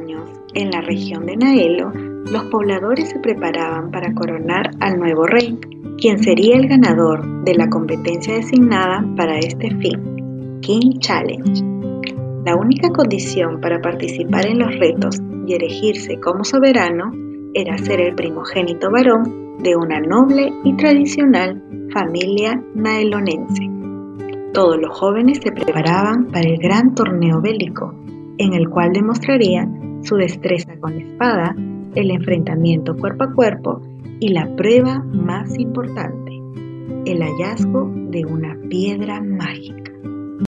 años, en la región de Naelo, los pobladores se preparaban para coronar al nuevo rey, quien sería el ganador de la competencia designada para este fin, King Challenge. La única condición para participar en los retos y erigirse como soberano era ser el primogénito varón de una noble y tradicional familia naelonense. Todos los jóvenes se preparaban para el gran torneo bélico, en el cual demostrarían su destreza con la espada, el enfrentamiento cuerpo a cuerpo y la prueba más importante, el hallazgo de una piedra mágica.